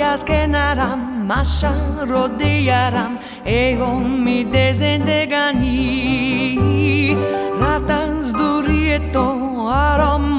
las que naram masha rodearam ego mi desendegani ratas durieto aram